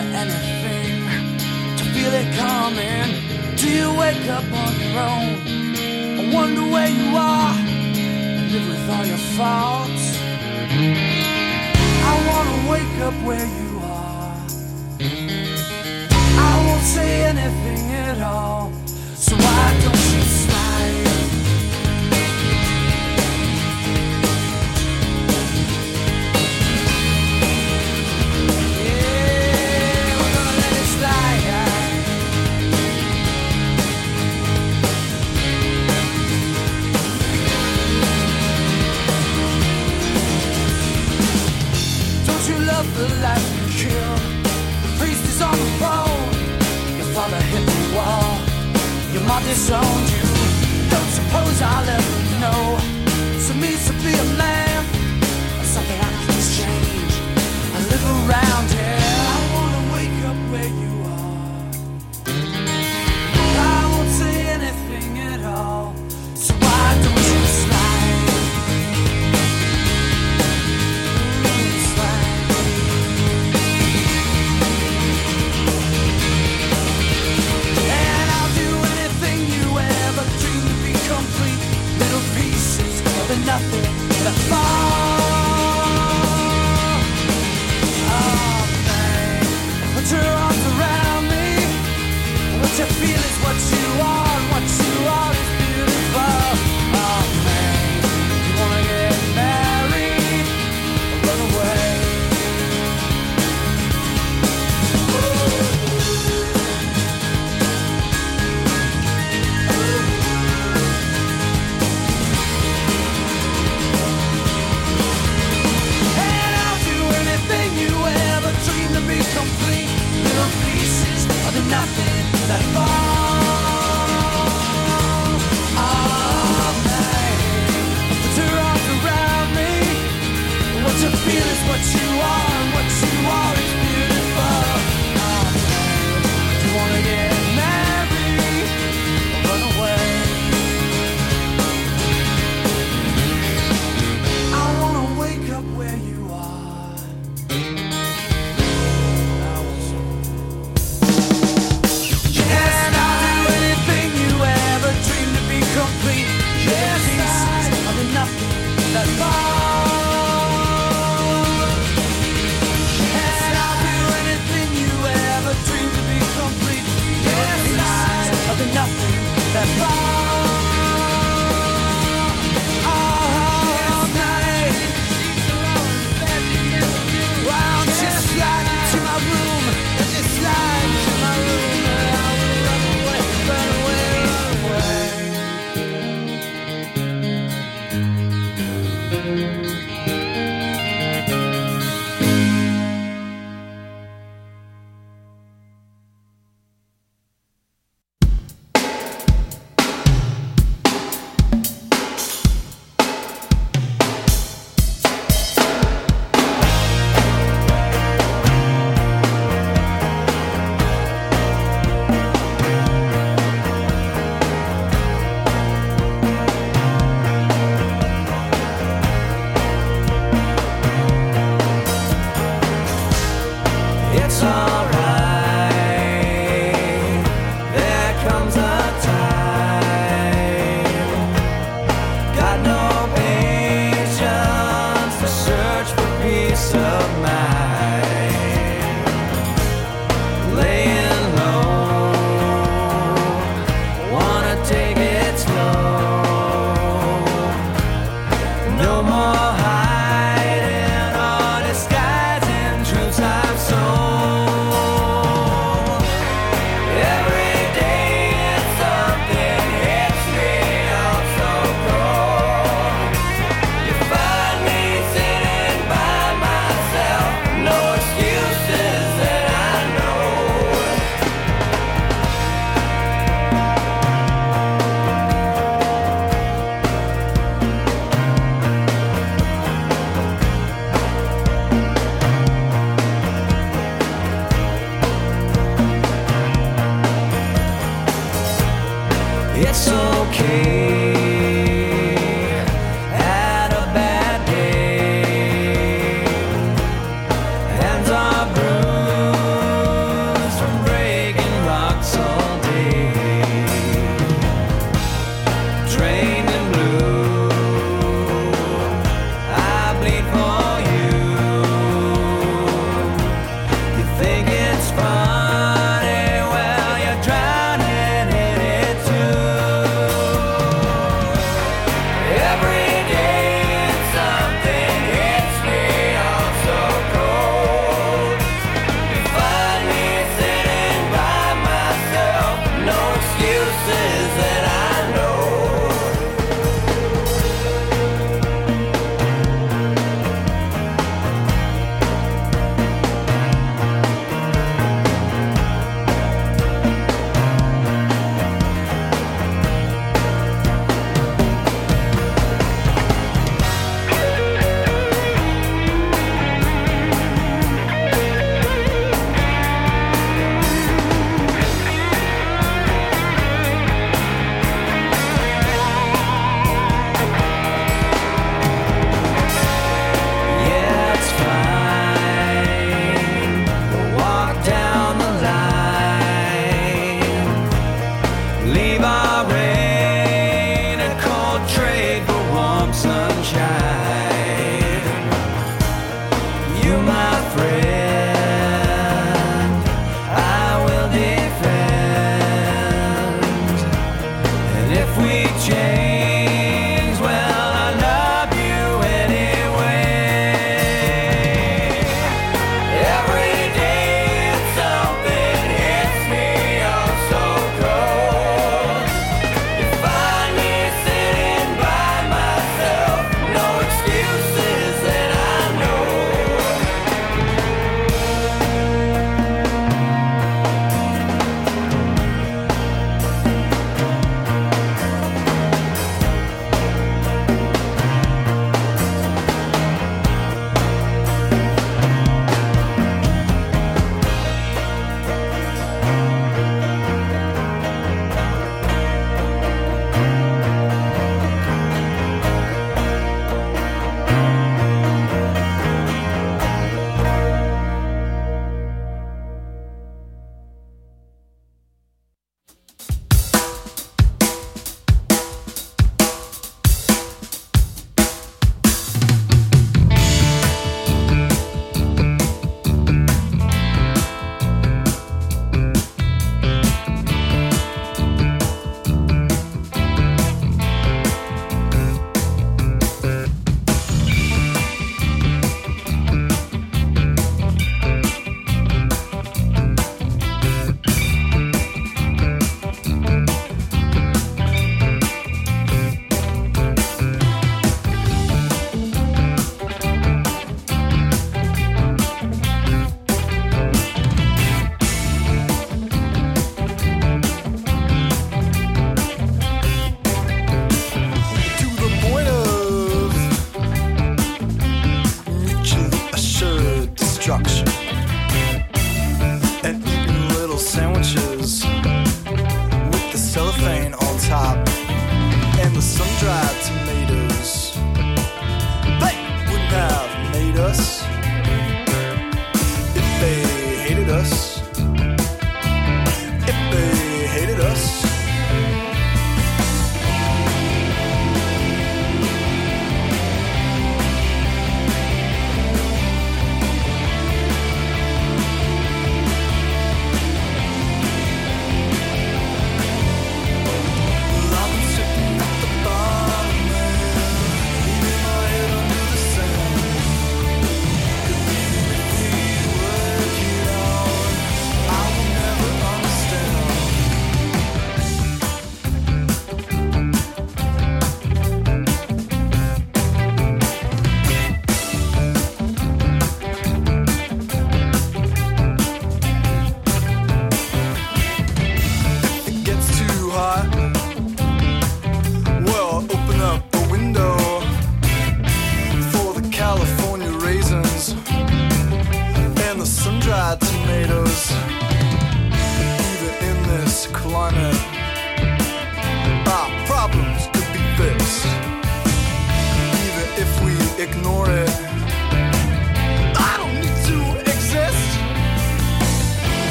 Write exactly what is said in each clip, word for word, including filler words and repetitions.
anything to feel it coming? Do you wake up on your own? I wonder where you are and live with all your faults. I wanna wake up where you are. I won't say anything at all, so why don't you slide? The life you killed, the priest is on the phone. Your father hit the wall, your mom disowned you. Don't suppose I'll ever know what it means to be a man, or something I can change. I live around here. I wanna wake up where you are. I won't say anything at all, so why don't you slide? Nothing that fall. Oh man, put your arms around me. What you feel is what you are, and what you are is beautiful. Oh man, you wanna get married or run away? Complete little pieces of the nothing that fall. Oh man, put your arms around me. What you feel is what you are, and what you are is beautiful. Oh man, do you wanna get married or run away? I wanna wake up where you are. Complete, yeah, pieces of the nothing that fall. And I'll do anything you ever dreamed to be complete, yeah, pieces of the nothing that fall. All night, why don't you slide into my room? Just slide into my room, and I will run away, run away, run away. It's okay. Had a bad day. Hands are bruised. think it's funny, well, you're drowning in it too. Every day something hits me all so cold. You find me sitting by myself, no excuses that I know.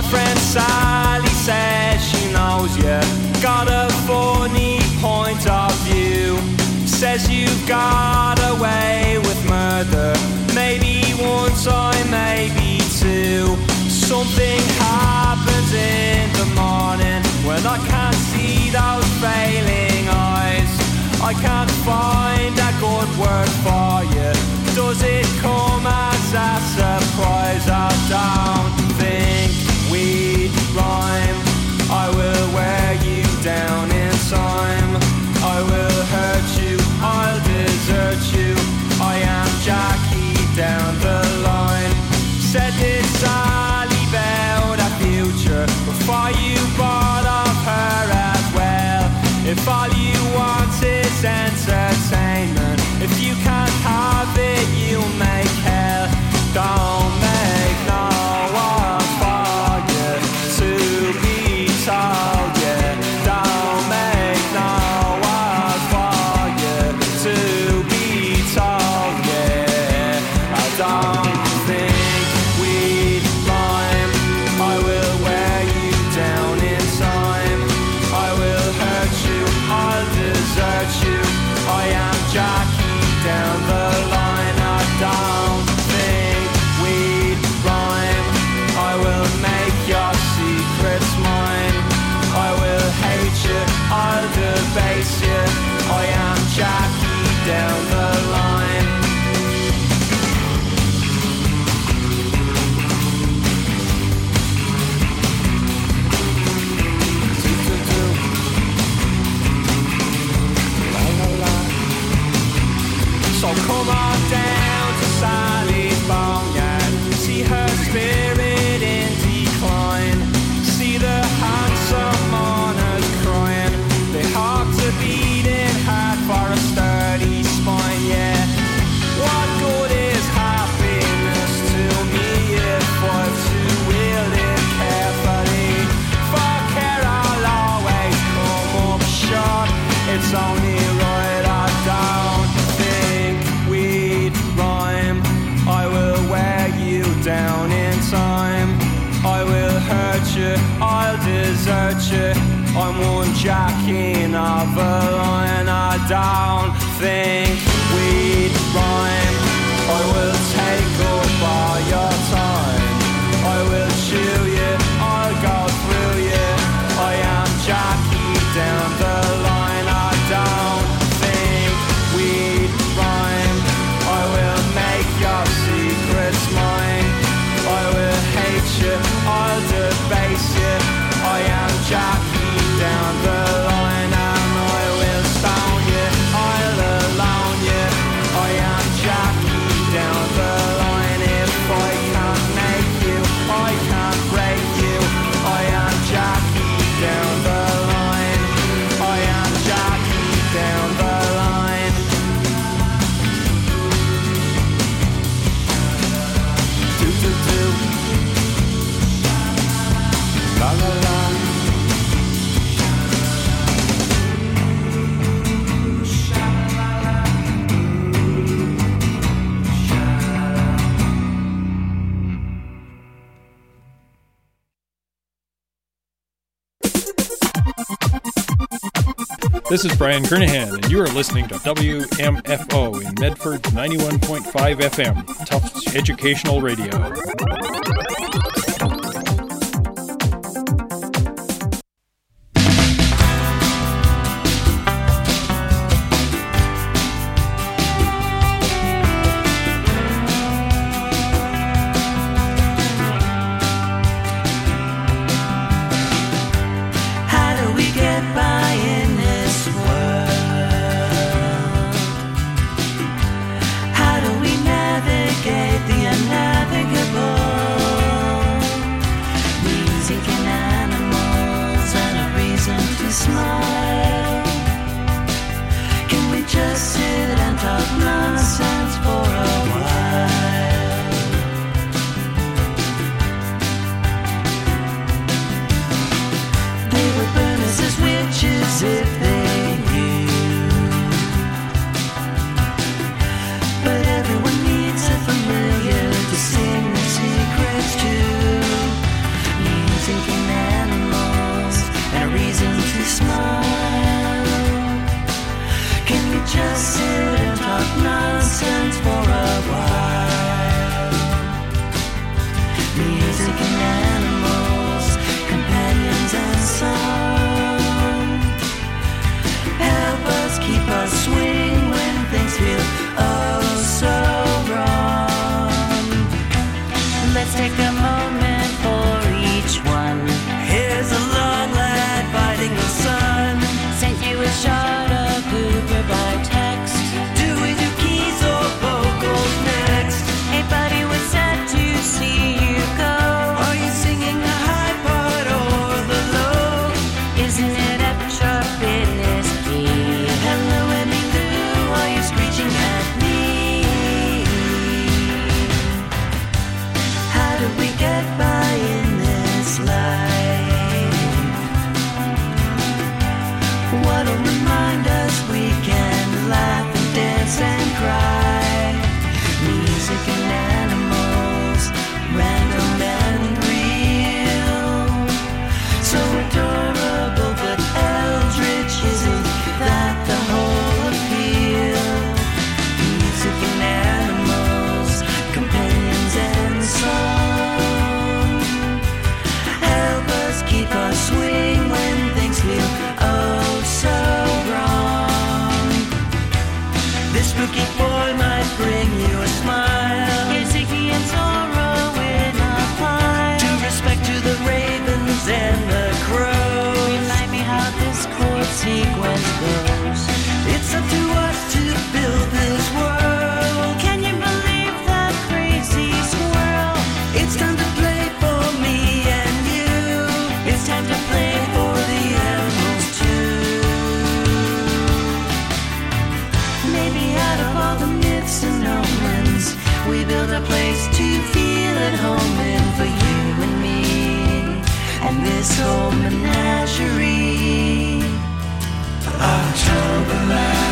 friend Sally says she knows you got a funny point of view. Says you've got away with murder, maybe one time, maybe two. Something happens in the morning when I can't see those failing eyes. I can't find a good word for you. Does it come as a surprise? I don't think we'd rhyme. I will wear you down in time. I will hurt you, I'll desert you. I am Jackie down the line. Said this Sally about a future before you bought off her as well. If all you want is entertainment, if you can't have it, you'll make hell. Don't make no one for you to be told, yeah. Don't make no one for you to be told, yeah. I don't think we'd rhyme. I will wear you down in time. I will hurt you, I'll desert you. I am Jackie down the line. I don't think we'd rhyme. I will make your secrets mine. I will hate you, I'll debase you. I am Jackie down the line. Do, do, do. La, la, la. So come on down to Sally's Boneyard. See her spirit in decline. See the handsome mourners crying. They hawk to beating heart for a sturdy spine, yeah. What good is happiness to me if I'm to wield it carefully? For care I'll always come up short. It's only right I don't think we'd rhyme. I will wear you down in time. I will hurt you, I'll desert you. I'm one Jackie of a line. I don't think we'd rhyme. I will take up all your time. I will chew you, I'll go through you. I am Jackie down the line. I don't think we'd rhyme. I will make your secrets mine. I will hate you, I'll debase you. I am Jackie down the line. And I will stone you, I'll alone you. I am Jackie down the line. If I can't make you, I can't break you. I am Jackie down the line. I am Jackie down the line. Do do do. La la la. This is Brian Kernahan, and you are listening to W M F O in Medford ninety-one point five F M, Tufts Educational Radio. How do we navigate the unnavigable? this whole menagerie. Octoberland.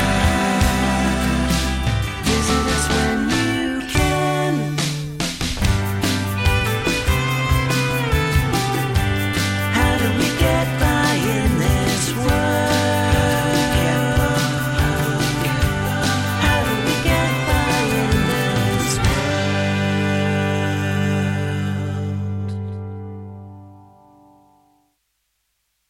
Visit us when you can. How do we get by in this world? How do we get by in this world?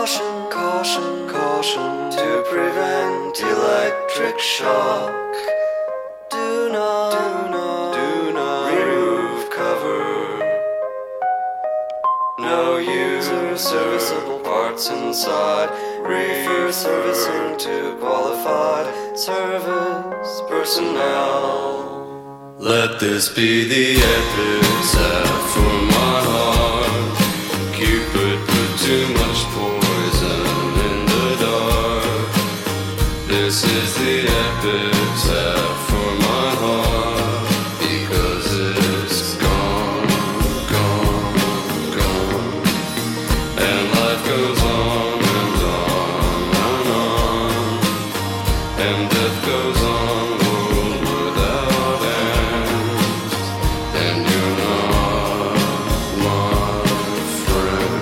Caution, caution, caution to prevent electric shock. Do not, do not, do not remove cover. No user serviceable parts inside. Refer servicing to qualified service personnel. Let this be the epitaph for my heart. Cupid put too much poison in the dark. This is the epitaph for my heart, because it's gone, gone, gone. And life goes on and on and on. And death goes on, world without end. And you're not my friend.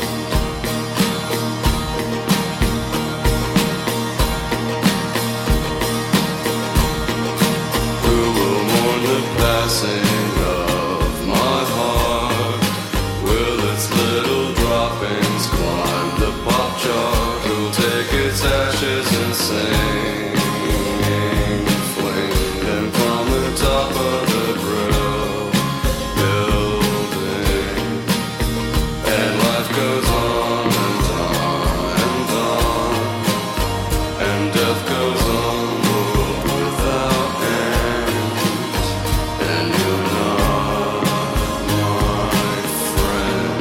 Who will mourn the passing of my heart? Will its little droppings climb the pop chart? Who'll take its ashes and sing, fling them from the top of the brill building? And life goes on and on and on. And death goes on, world without end. And you're not my friend.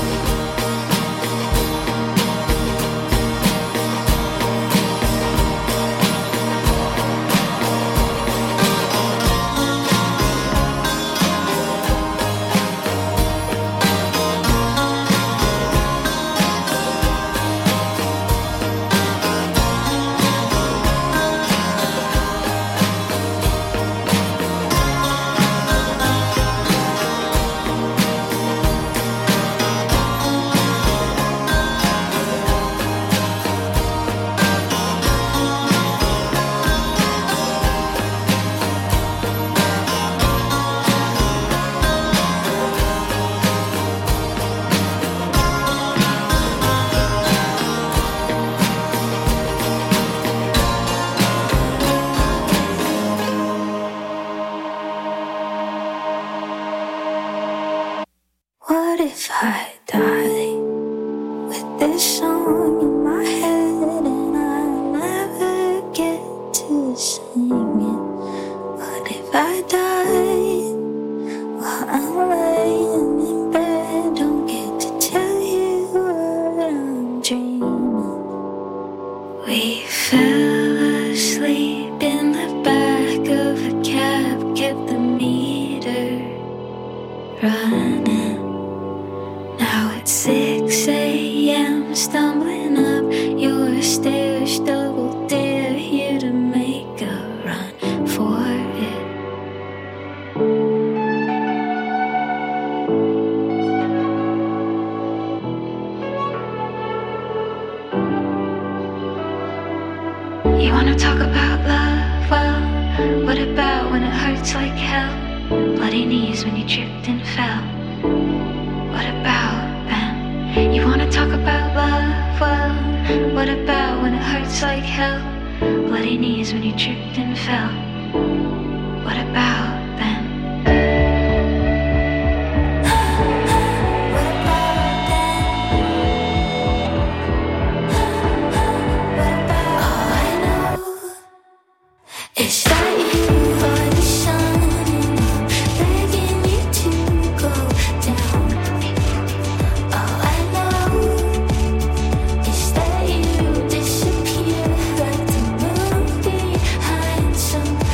What if I die with this song in my head and I never get to sing it? What if I die while I'm laying in bed? Don't get to tell you what I'm dreaming. We fell asleep in the back of a cab, kept the meter running. Now it's six a.m. stumbling up your stairs, double dare you to make a run for it. You wanna talk about love? Well, what about when it hurts like hell? Bloody knees when you tripped and fell. What about them? You wanna talk about love? Well, what about when it hurts like hell? Bloody knees when you tripped and fell. What about them? Is that you are the sun and I'm begging you to go down? All I know is that you disappear like the moon behind some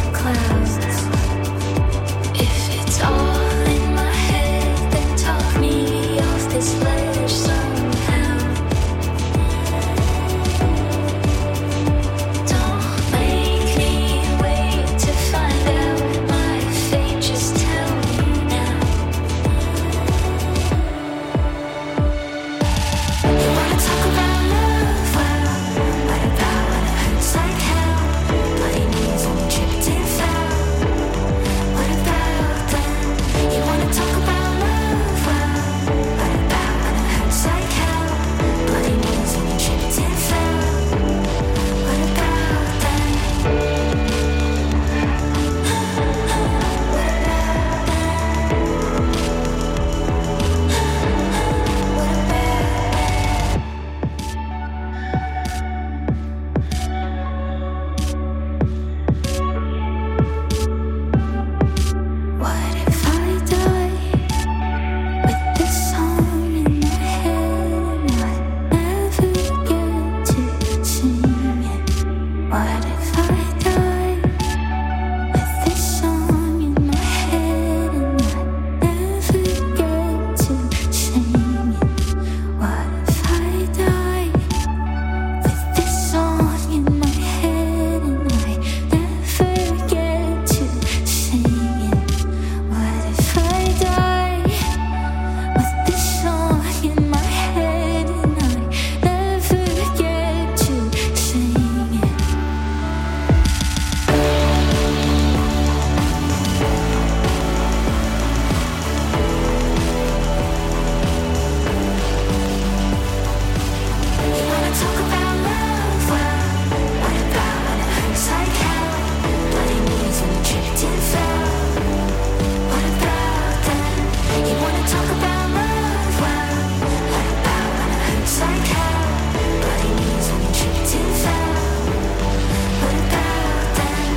everybody needs when you trip too far. What about them?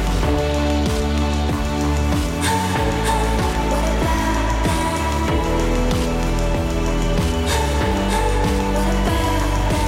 What about them? What about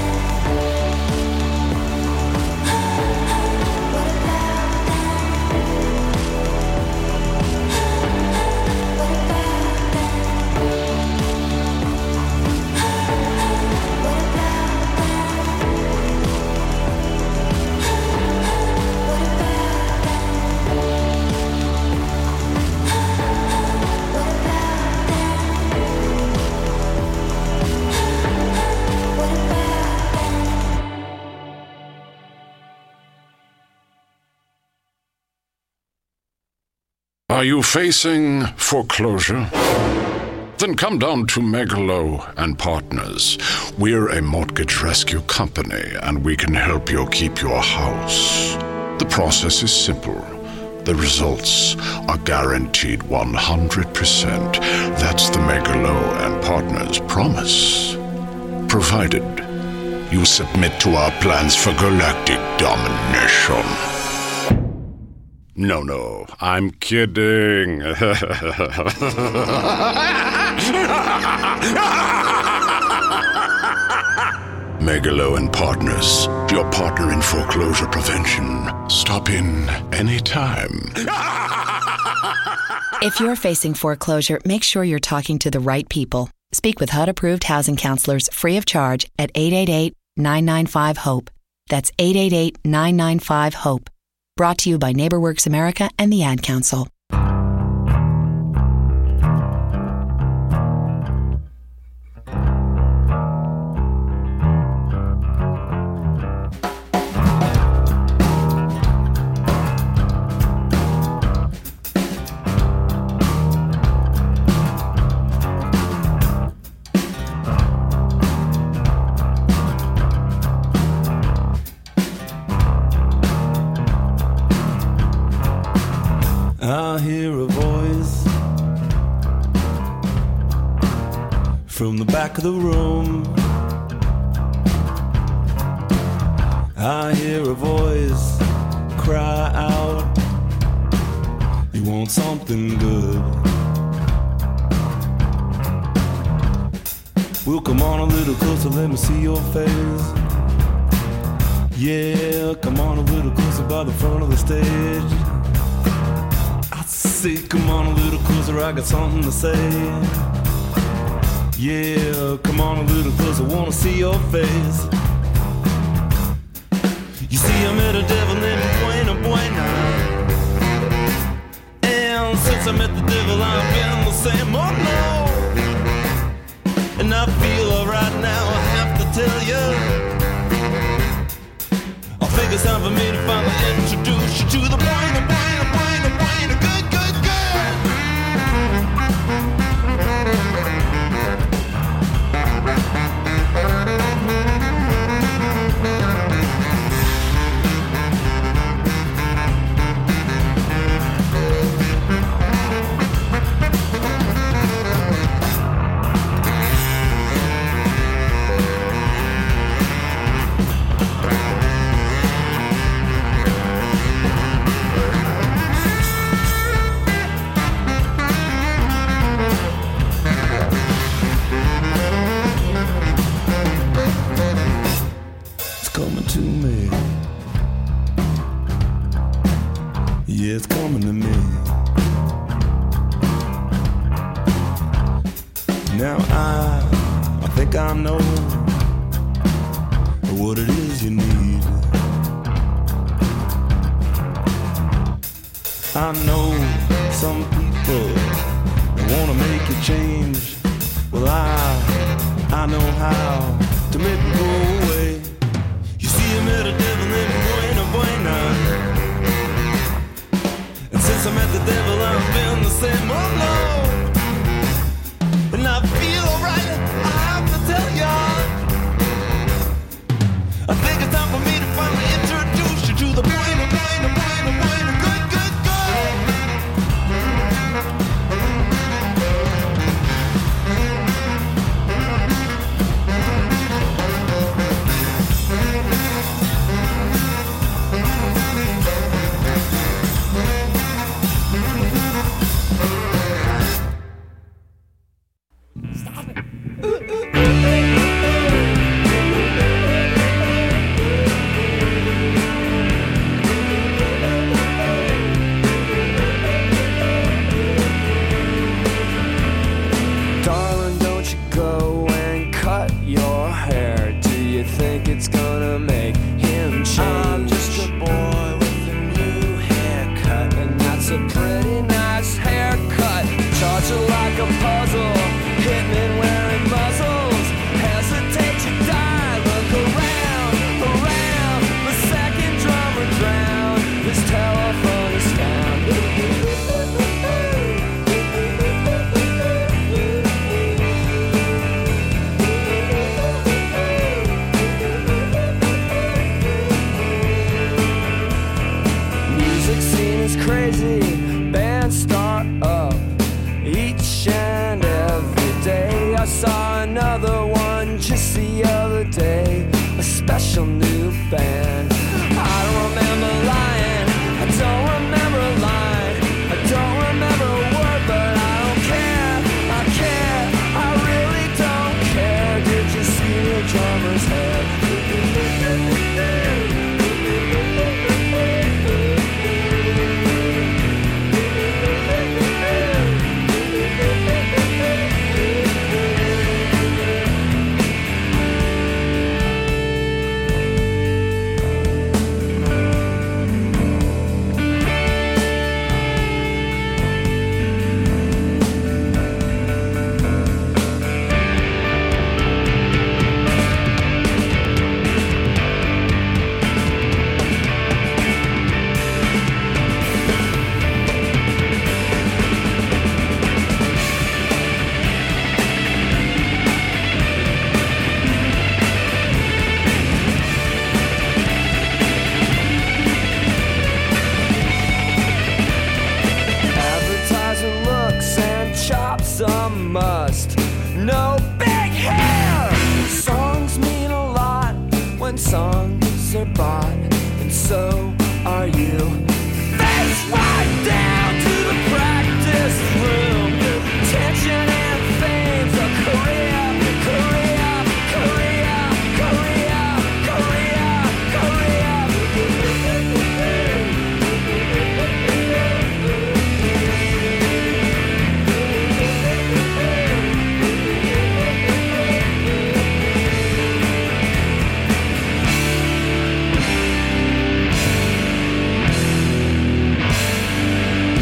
Are you facing foreclosure? Then come down to Megalo and Partners. We're a mortgage rescue company, and we can help you keep your house. The process is simple. The results are guaranteed one hundred percent. That's the Megalo and Partners promise. Provided you submit to our plans for galactic domination. No, no, I'm kidding. Megalo and Partners, your partner in foreclosure prevention. Stop in anytime. If you're facing foreclosure, make sure you're talking to the right people. Speak with H U D-approved housing counselors free of charge at eight eight eight, nine nine five, HOPE. That's eight eight eight, nine nine five, HOPE. Brought to you by NeighborWorks America and the Ad Council. I hear a voice from the back of the room. I hear a voice cry out, you want something good. Well, come on a little closer, let me see your face. Yeah, come on a little closer by the front of the stage. Say, come on a little closer, I got something to say. Yeah, come on a little closer, wanna see your face. You see, I met a devil named Buena Buena, and since I met the devil, I've been the same. Oh no, and I feel alright now, I have to tell you, I think it's time for me to finally introduce you to the Buena Buena Buena Buena good good. It's coming to me. Now I, I think I know what it is you need. I know some people wanna make you change. Well, I, I know how to make it go away. You see, I met a devil named Buena Buena. Since I met the devil, I've been the same, oh no. And I feel alright, I have to tell ya, I think it's time for me to finally introduce you to the Buena, Buena, Buena, Buena, good, good, good. it's gonna make him change. I'm just a boy with a new haircut, and that's a pretty nice haircut. Charge it like a puzzle, hitmen wearing muzzles. Hesitate to die, look around, around. The second drummer drowned, his telephone is found. Music scene is crazy, bands start up each and every day. I saw another one just the other day, a special new band. I don't remember lying, I don't remember a line, I don't remember a word, but I don't care, I care, I really don't care. Did you see the drummer's head? Must no big hair. Songs mean a lot when songs are bought, and so are you. Face right down to the practice room. Tension and fame's a career, career, career, career, career, career.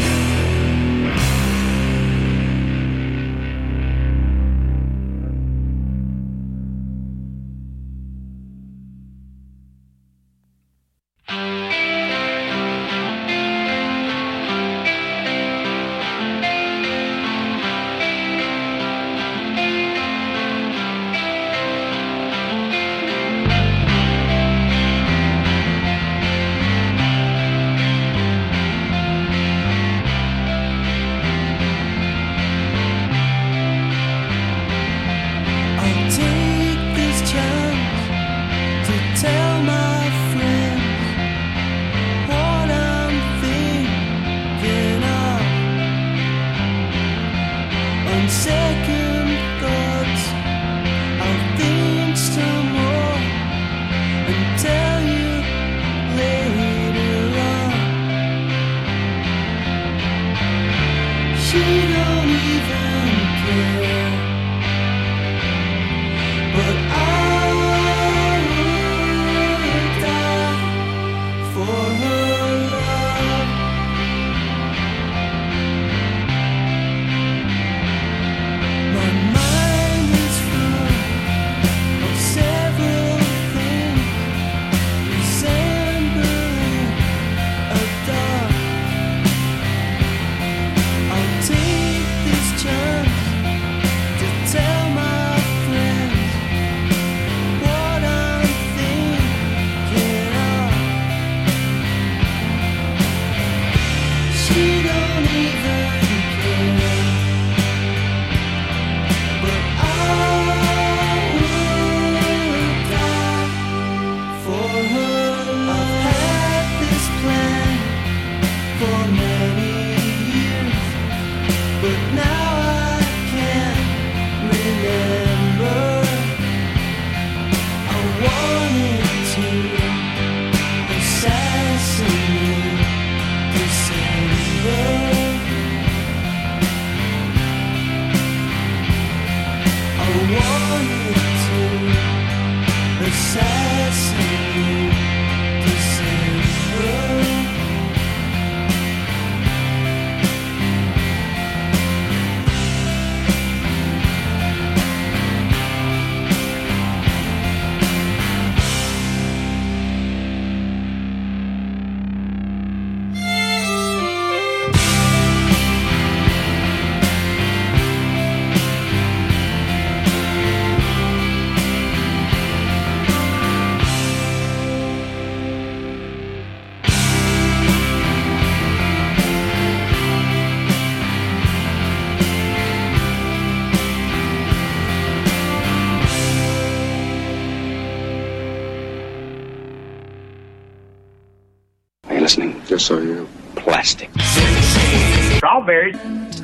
listening. Just so you know. Plastic. Strawberries.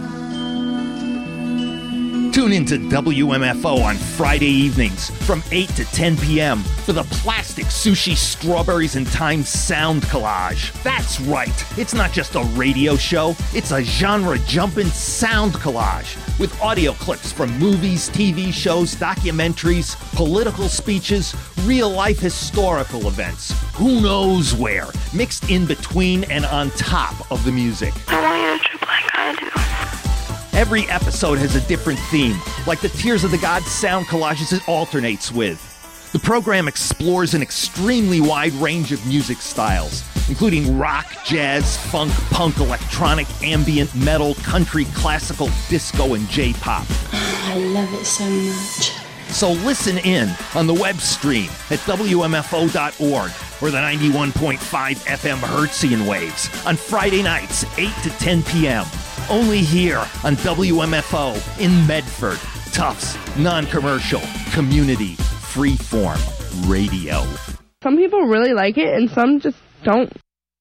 Tune into W M F O on Friday evenings from eight to ten p.m. for the Plastic Sushi Strawberries and Time Sound Collage. That's right, it's not just a radio show, it's a genre-jumping sound collage with audio clips from movies, T V shows, documentaries, political speeches, real-life historical events, who knows where, mixed in between and on top of the music. I want you to trip like I do. Every episode has a different theme, like the Tears of the Gods sound collages it alternates with. The program explores an extremely wide range of music styles, including rock, jazz, funk, punk, electronic, ambient, metal, country, classical, disco, and J-pop. I love it so much. So listen in on the web stream at W M F O dot org or the ninety-one point five F M Hertzian waves on Friday nights, eight to ten p.m. Only here on W M F O in Medford. Tufts, non-commercial, community, freeform radio. Some people really like it and some just don't.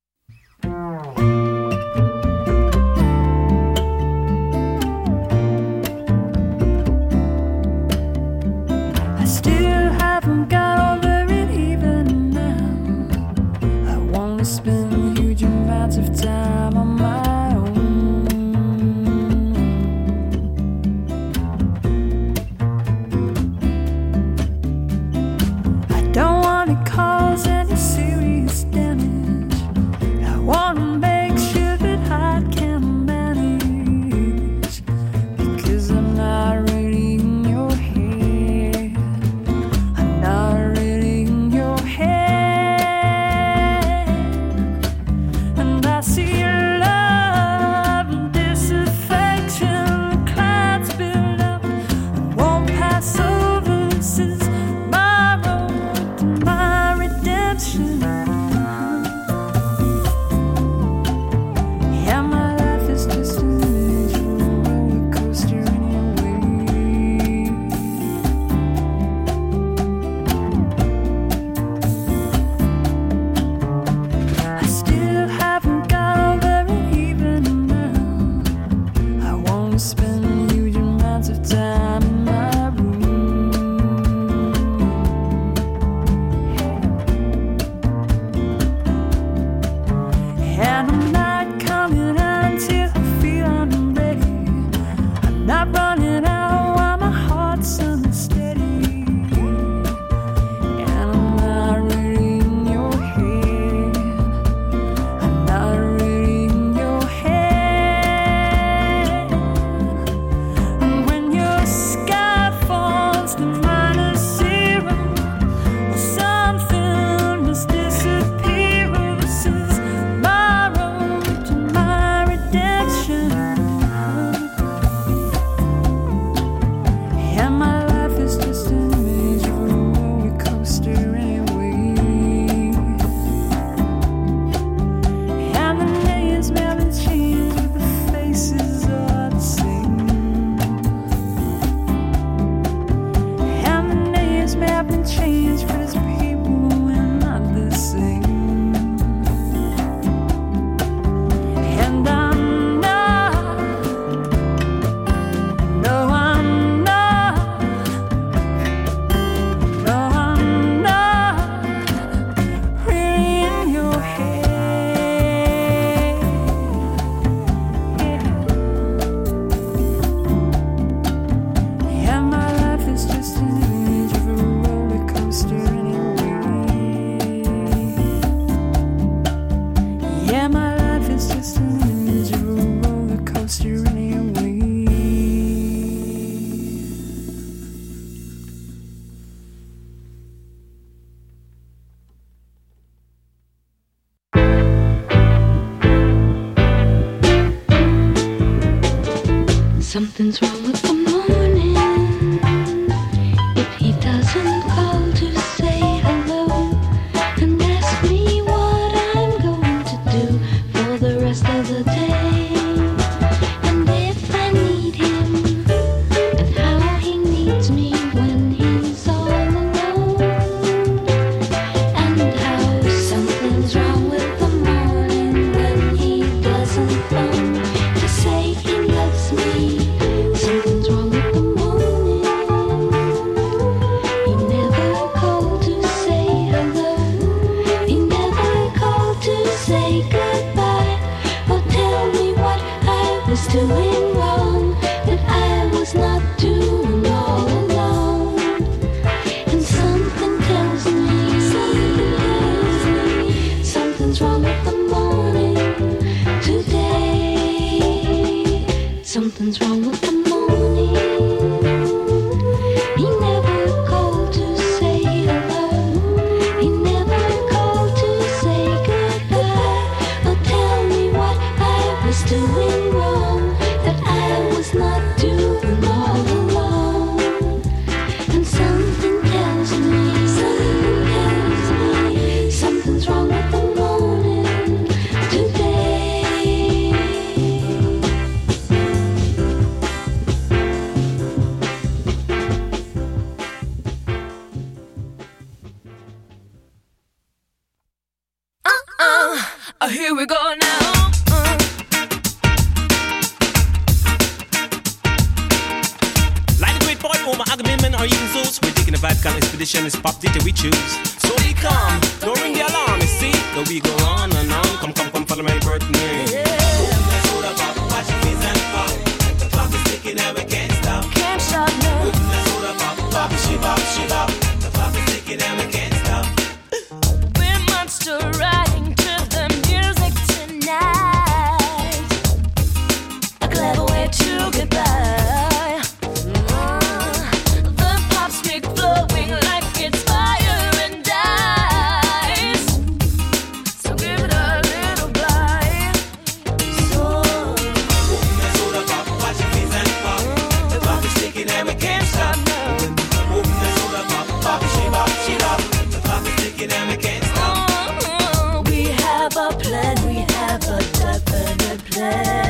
I still haven't got over it even now. I want to spend huge amounts of time on my own. I don't want to cause any serious damage. I want to make sure that I can manage, because I'm not really in your head. I'm not really in your head. And I see love and disaffection, clouds build up and won't pass over. This is my road to my redemption. Yeah, my life is just an image of a roller coaster anyway. I still haven't got over it even now. I want to spend huge amounts of time in my room. And I'm not coming out until I feel I'm ready. I'm not running out while my heart's unsteady. And I'm not really in your head. I'm not really in your head. And when your sky falls to minus zero, or something must disappear. This is my road to my redemption. And my life is just an image of a roller coaster anyway. And the names may have been changed, but the faces are the same. And the names may have been changed, but as people we're not the same. And I'm not, no I'm not, no I'm not really in your head. Yeah, my life is just an image of a roller coaster anyway. Yeah, my life is just an image of a roller coaster anyway. Something's wrong with the morning. If he doesn't call to say hello and ask me what I'm going to do for the rest of the day, and if I need him and how he needs me when he's all alone, and how something's wrong with the morning. Something's wrong with the morning. He never called to say hello. He never called to say goodbye. Oh, tell me what I was doing wrong, that I was not doing all alone. And something tells me, something tells me, something's wrong with the morning today. Uh, uh, here we go now. Uh. Like the great poet Omar Agamemnon or even Zeus, we're taking a Vatican expedition, it's pop data we choose. So we come, don't ring the alarm, you see, though we go on and on. Come, come, come, follow my birthday. Yeah. Hold up, up, watch your face and pop. The clock is ticking and we can't stop. Can't stop now. Hold up, up, pop, she bop, she bop. The clock is ticking and we can't stop. We're monster riding to the music tonight. A clever way to get by. Uh, the pop speak flowing like it's fire and ice. So give it a little bite. So Hold up, up, watch your face and pop. The clock is ticking and we can't stop. Hold up, up, pop, she bop, she bop. The clock is ticking and we can't stop. uh, we have a plan, we have a definite plan.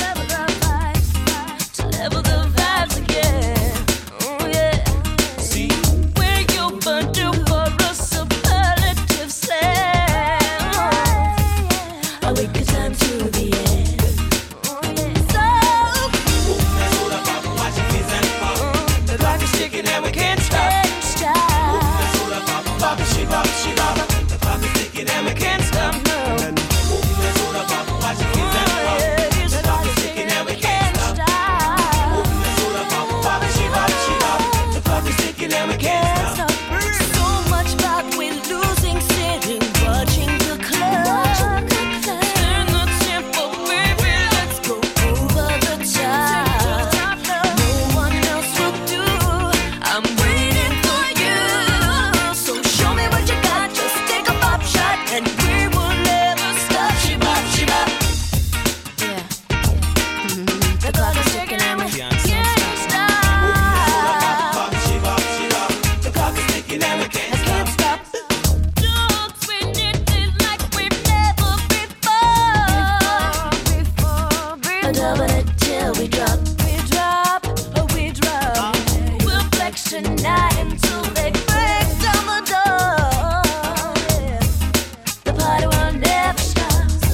To level the vibes again. Oh yeah. See, Where you burn to for a superlative slam. I'll wait 'cause I'm to the end. Oh yeah. So hold up, up, watch your face and pop. The clock is ticking and we can't stop. can't stop. Hold up, up, pop, she bop, she bop. The clock is ticking and we can't stop. Hold up, up, watch your face and pop. The clock is ticking and we can't stop. Hold up, up, pop, she bop, she bop. The clock is ticking and we can't stop. So much about we losing, sitting, watching the clock. Turn the tempo, baby, let's go over the top. No one else will do. I'm waiting for you. So show me what you got. Just take a pop shot, and we will never stop. She bop, she bop. Yeah, yeah. The clock is ticking and we can't stop. Pop, she bop, she bop. The clock is ticking and we can't I can't stop. Don't spin it like we've never before. Before, before. Double it till we drop. We drop, oh we drop. We'll flex tonight until they break down the door. The party will never stop.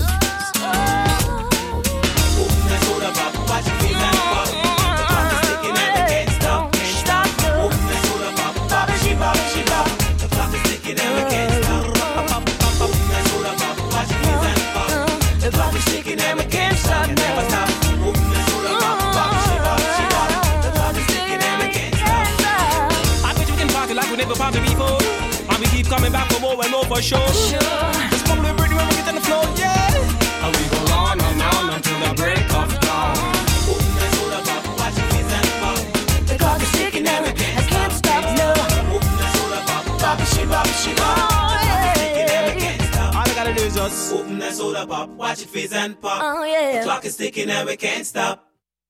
Hold up, up, watch your face and pop. The clock is ticking and we can't stop. Can't stop. Hold up, up, pop, she bop, she bop. The clock is ticking and we can't stop. Hold up, up, watch your face and pop. The clock is ticking and we can't stop. Never stop. Hold up, pop, she bop, she bop. The clock is ticking and we can't stop. I bet you can party like we never party before. And we keep coming back for more and more for sure. It's probably pretty when we get on the floor, yeah. And we go on and on until the break of dawn. Hold up, up, watch your face and pop. The clock is ticking and I can't stop, no. Hold up, up, pop, she bop, she bop. All I gotta do is just open that soda pop, watch it fizz and pop. Oh yeah. The clock is ticking and we can't stop.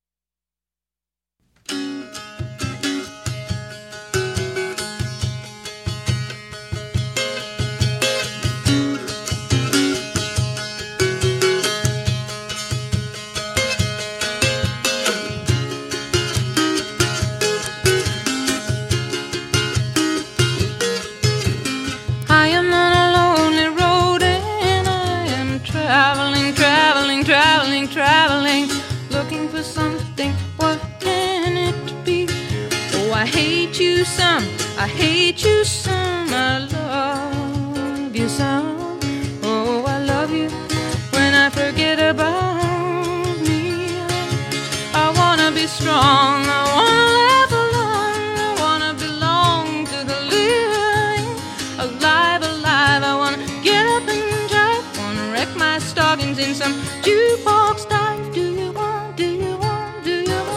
I am on a lonely road and I am traveling, traveling, traveling, traveling, looking for something. What can it be? Oh, I hate you some, I hate you some, I love you some. Oh, I love you when I forget about me. I wanna be strong, I wanna live alone, I wanna belong to the living. Alive, alive, I wanna get up and drive, wanna wreck my stockings in some jukebox dive. Do you want, do you want, do you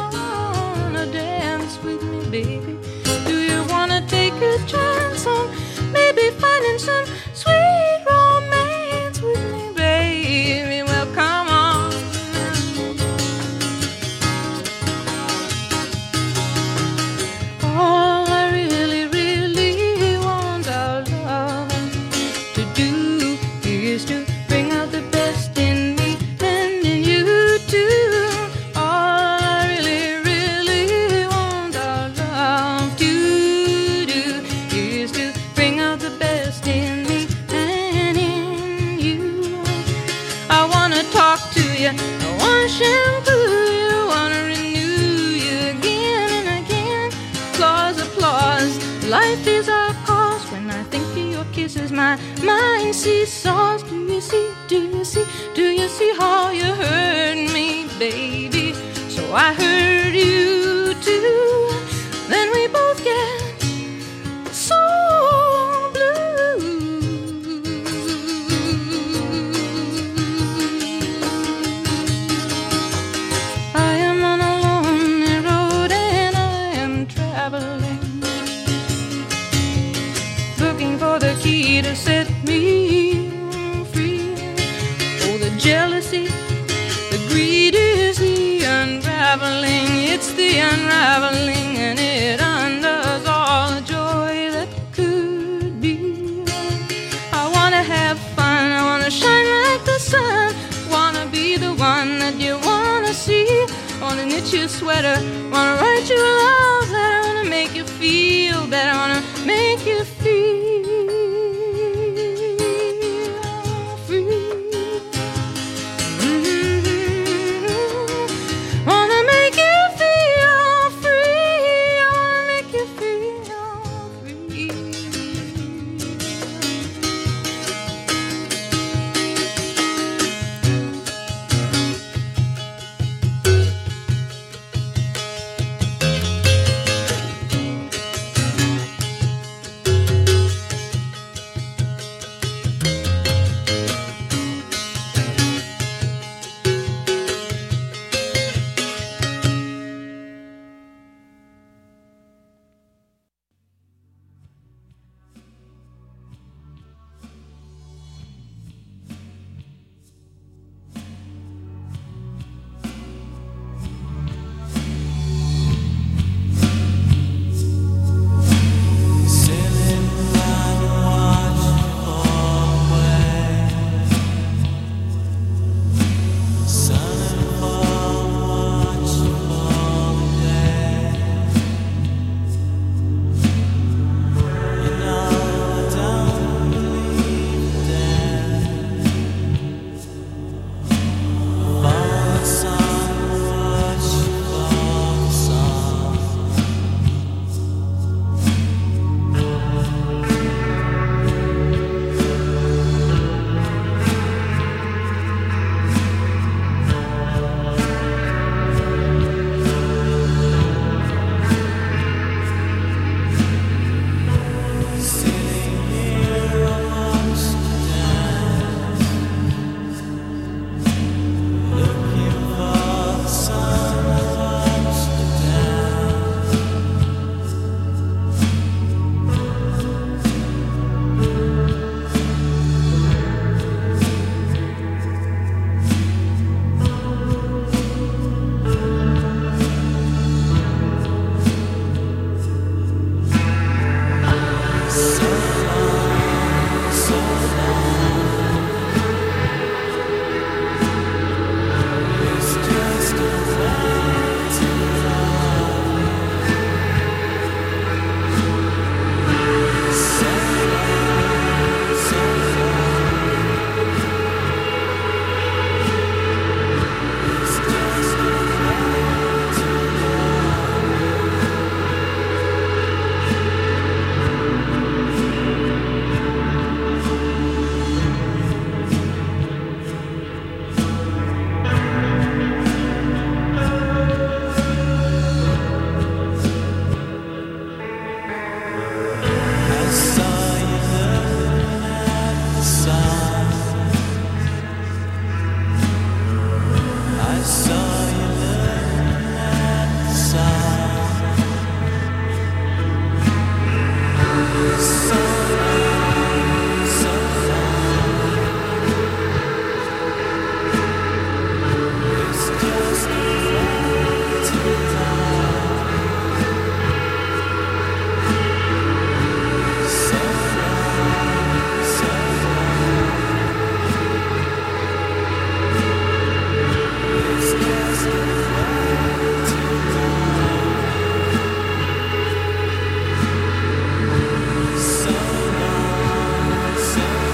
shampoo you, wanna renew you again and again. Applause, applause, life is our cause. When I think of your kisses, my mind seesaws. Do you see, do you see, do you see how you hurt me, baby? So I hurt you too. Then we both get so blue. I am on a lonely road and I am traveling, looking for the key to set me free. Oh, the jealousy, the greed is the unraveling. It's the unraveling, and it undoes all the joy that could be. I wanna have fun, I wanna shine like the sun, wanna be the one that you wanna see. Wanna knit your sweater, wanna write you a love letter, wanna make you feel better, wanna make you